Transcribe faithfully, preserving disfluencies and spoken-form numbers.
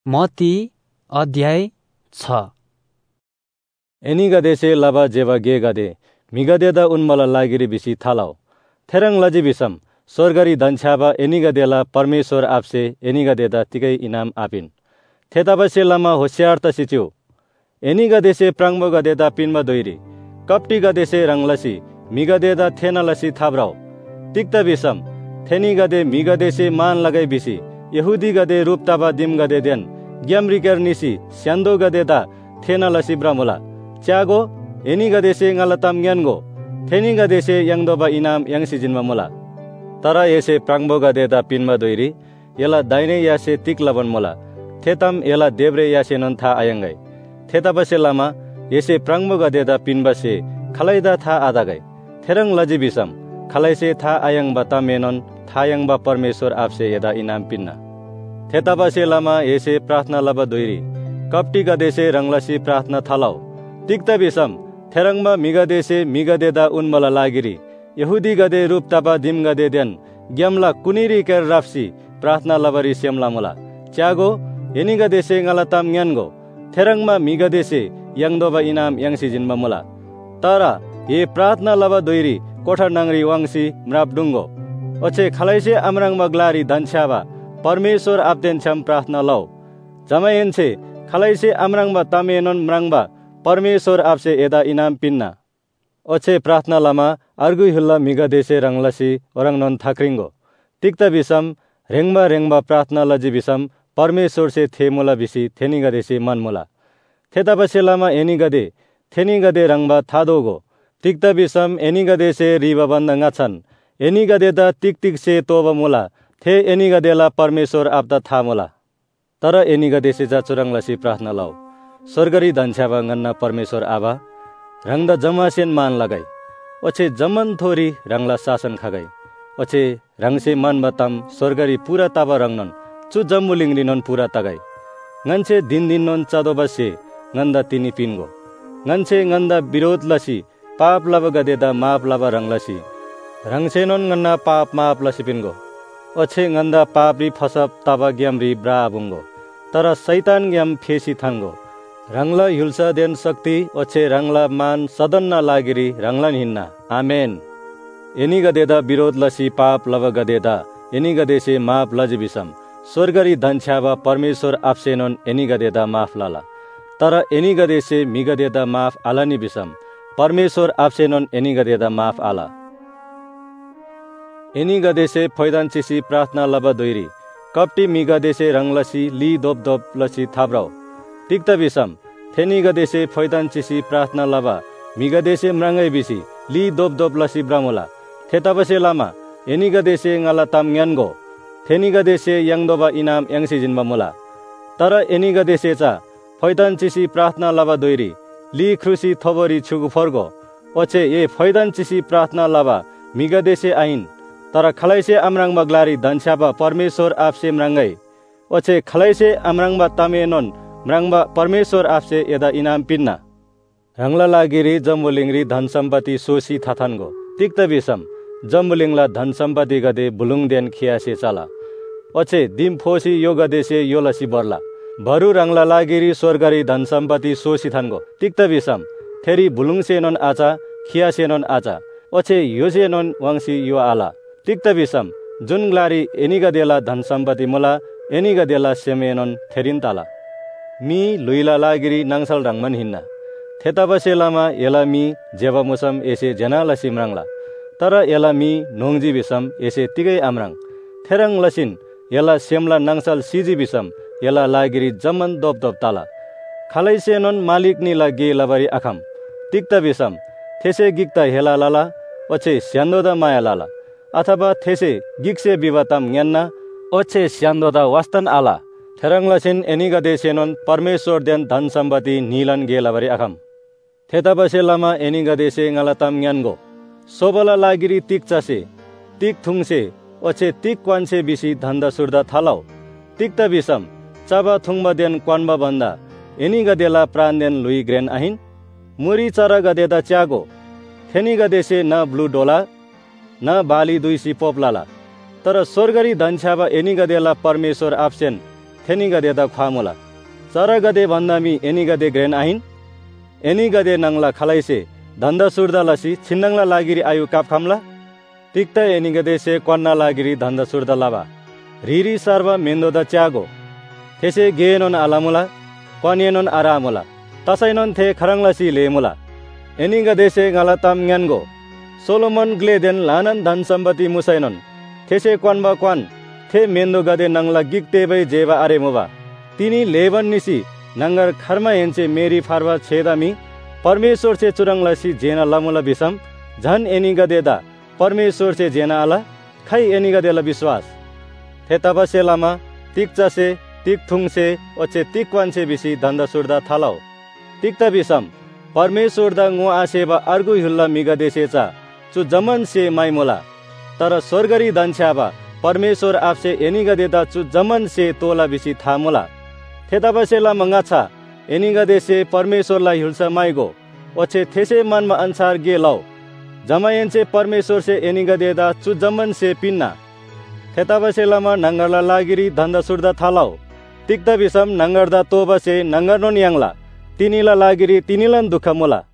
मत्ती अध्याय छ। एनिगदेसे लबा जेबा गेगदे मिगदेद उन्मला लागिरी बिसी थालाव थेरंग लजी बिसम स्वर्गरी धनछाबा एनिगदेला परमेश्वर आपसे एनिगदेदा तिकै इनाम आपिन थेताबसे लमा होशियार त सिच्यो एनिगदेसे प्रांगबो गदेदा पिनमा दोइरी कप्टी गदेसे रंगलसी मिगदेदा थेनलसी थाब्राव तिक्त बिसम थेनिगदे मिगदेसे मान लगाई बिसी यहुदी गदे रूपताबा दिम गदे देन ग्यामरिकर निसी स्यान्दो गदेदा थेनलसी ब्रामुला च्यागो एनिगदेसे ngalatam ngengo थेनिगदेसे यंगदोबा इनाम यंगसी जिनमा मुला तर येसे प्रांगबो गदेदा पिनमा दोइरी यला दाइने यासे तिक लबन मुला थेतम यला देब्रे यासे नन था आयंगै थेताबसे लामा येसे प्रांगबो गदेदा पिनबसे खलाइदा था आदागै थेरंग लजी बिसम खलाइसे था आयंग बता मेनन थायंग बा परमेश्वर आपसे यदा इनाम पिन्ना थेताबसे लामा येसे प्रार्थना लब दोइरी कप्टी गदेसे रंगलसी प्रार्थना थालाव तिक्त बिसम थेरंगमा मिगदेसे मिगदेदा उन्मला लागिरी यहुदी गदे रूपताबा दिम गदे देन ग्यामला कुनिरी केर राफ्सी प्रार्थना लबरी सेमला मुला च्यागो एनिगदेसे ngalatam ngengo थेरंगमा मिगदेसे यंगदोबा इनाम यंगसी जिनमा मुला तारा ये प्रार्थना लब दोइरी कोठा नंगरी वांगसी म्राबडुंगो ओचे खलाइसे अमरंग मगलारी धनछाबा परमेश्वर आपदेन छम प्रार्थना लौ जमायनछे खलाइसे अमरंगबा तामेनन म्रंगबा परमेश्वर आपसे एदा इनाम पिन्ना ओचे प्रार्थना लमा अर्गु हुल्ला मिगदेसे रंगलसी ओरंगनन थाक्रिंगो तिक्त बिसम रेंगबा रेंगबा प्रार्थना लजी बिसम परमेश्वर से थेमुला बिसी थेनिगदेसे मनमुला थेताबसे लमा एनिगदे थेनिगदे रंगबा थादोगो तिक्त बिसम एनिगदेसे रिबा बन्दंगा छन् एनिगदेदा तिक तिक से तोबा मुला थे एनिगदेला परमेश्वर आपदा थामुला तर एनिगदेसे जा चुरंगलसी प्रार्थना लौ स्वर्गरी धनछाबा गन्ना परमेश्वर आबा रंगदा जमासेन मान लगाई ओछे जमन थोरी रंगला शासन खगाई ओछे रंगसे मन बताम स्वर्गरी पूरा ताबा रंगनन चु जम्मुलिंगरिनन पूरा तगाई ngance दिन दिन नन चादो बसे nganda तिनी पिनगो ngance nganda विरोध लसी पाप लब गदेदा माप लब रंगलसी रंगसे नन ngana पाप माप लसी पिनगो ओछे nganda पापरी फसप ताबा ग्यामरी ब्रा बुंगो तर शैतान ग्याम फेसी थांगो रंगला युल्सा देन शक्ति ओछे रंगला मान सदन लागिरी रंगलन हिन्ना आमेन एनिगदेदा विरोध लसी पाप लब गदेदा एनिगदेसे माप लज बिसम स्वर्गरी धनछाबा परमेश्वर आपसेनन एनिगदेदा माफ लाला तर एनिगदेसे मिगदेदा माफ आलानी बिसम परमेश्वर आपसेनन एनिगदेदा माफ आला एनिगदेसे फैदानचिसी प्रार्थना लब दोइरी कप्टी मिगदेसे रंगलसी ली दोप दोप लसी थाब्राव तिक्त बिसम थेनिगदेसे फैदानचिसी प्रार्थना लबा मिगदेसे म्रंगै बिसी ली दोप दोप लसी ब्रामुला थेताबसे लामा एनिगदेसे ngalatam ngengo थेनिगदेसे यंगदोबा इनाम यंगसी जिनमा मुला तर एनिगदेसे चा फैदानचिसी प्रार्थना लबा दोइरी ली ख्रुसी थोबरी छुगु फर्गो ओछे ये फैदानचिसी प्रार्थना लबा मिगदेसे आइन तर खलाइसे अमरंग मगलारी धनछाबा परमेश्वर आपसे म्रंगै ओछे खलाइसे अमरंगबा तामेनन म्रंगबा परमेश्वर आपसे यदा इनाम पिन्ना रंगला लागिरी जम्बुलिंगरी धन सम्पत्ति सोसी थाथानगो तिक्त बिसम जम्बुलिंगला धन सम्पत्ति गदे बुलुङ देन खियासे चला ओछे दिम फोसी यो गदेसे यो लसी बर्ला भरु रंगला लागिरी स्वर्गरी धन सम्पत्ति सोसी थानगो तिक्त बिसम थेरी बुलुङसेनन आचा खियासेनन आचा ओछे योसेनन वांसी यो आला तिक्त बिसम जुन ग्लारी एनिगदेला धन सम्पत्ति मुला एनिगदेला सेमेनन थेरिन ताला मी लुइला लागिरी नांगसल रंगमन हिन्ना थेताबसे लामा एला मी जेबा मुसम एसे जना लसी म्रंगला तर एला मी नोंगजी बिसम एसे तिगै आमरंग थेरंग लसिन एला सेमला नांगसल सिजी बिसम एला लागिरी जमन दोप दोप ताला खलाइसेनन मालिक निला गे लबरी आखम तिक्त बिसम थेसे गिक्ता हेला लाला ओछे स्यान्दोदा माया लाला अथवा थेसे गिक्से विवातम न्यान्ना ओछे स्यान्दोदा वास्तन आला थेरंगलसिन एनिगदेसेनन परमेश्वर देन धन सम्पत्ति नीलन गेलबरी आखम थेताबसे लामा एनिगदेसे ngalatam ngengo सोबला लागिरी तिक चासे तिक थुङसे ओछे तिक क्वानसे बिसी धन्दा सुर्दा थालाव तिक्त बिसम चाबा थुङबा देन क्वानबा बन्दा एनिगदेला प्राण देन लुई ग्रेन आहिन मुरी चरा गदेदा च्यागो थेनिगदेसे न ब्लू डोला न बाली दुईसी पोपलाला तर स्वर्गरी धनछाबा एनिगदेला परमेश्वर आपसेन थेनिगदेदा ख्वामुला चरगदे भन्दामी एनिगदे ग्रेन आहिन एनिगदे नंगला खलाइसे धन्दा सुर्दा लसी छिन्नंगला लागिरी आयु काप खामला तिक्ता एनिगदे से क्वन्ना लागिरी धन्दा सुर्दा लाबा रिरी सर्वा मेन्दोदा च्यागो थेसे गेनोन आलामुला क्वानियनोन आरामुला तसैनोन थे खरंगलासी लेमुला एनिगदे से ngalatam ngango सोलोमन ग्लेदेन लानन धन सम्पत्ति मुसैनोन थेसे क्वानबा क्वान थे मेन्दो गदे नंगला गिक्तेबै जेबा आरेमुबा तिनी लेबन निसी नंगर खरमा हेन्चे मेरी फारवा छेदामी परमेश्वर से चुरंगलासी जेना लमुला बिसम झन एनिगदेदा परमेश्वर से जेना आला खै एनिगदेला विश्वास थे तपसे लामा तिक्चा से तिक थुंग से ओचे तिकवान से बिसी धन्दा सुर्दा थालाओ तिक्ता बिसम परमेश्वर दा ngो आसेबा अर्गु हुल्ला मिगदेसेचा चु जमन से माइमोला तर स्वर्गरी दन्छाबा परमेश्वर आपसे एनिगदेदा चु जमन से तोला बिसी थामुला थेताबसेला मंगाछा एनिगदे से परमेश्वरलाई हुल्सा माइगो ओछे थेसे मनमा अनुसार गे लौ जमायन से परमेश्वर से एनिगदेदा चु जमन से पिन्ना थेताबसेलामा नंगरला लागिरी धन्दा सुर्दा थालाओ तिक्ता बिसम नंगरदा तोबा से नंगरनोन यांगला तिनीला लागिरी तिनीलन दुखमुला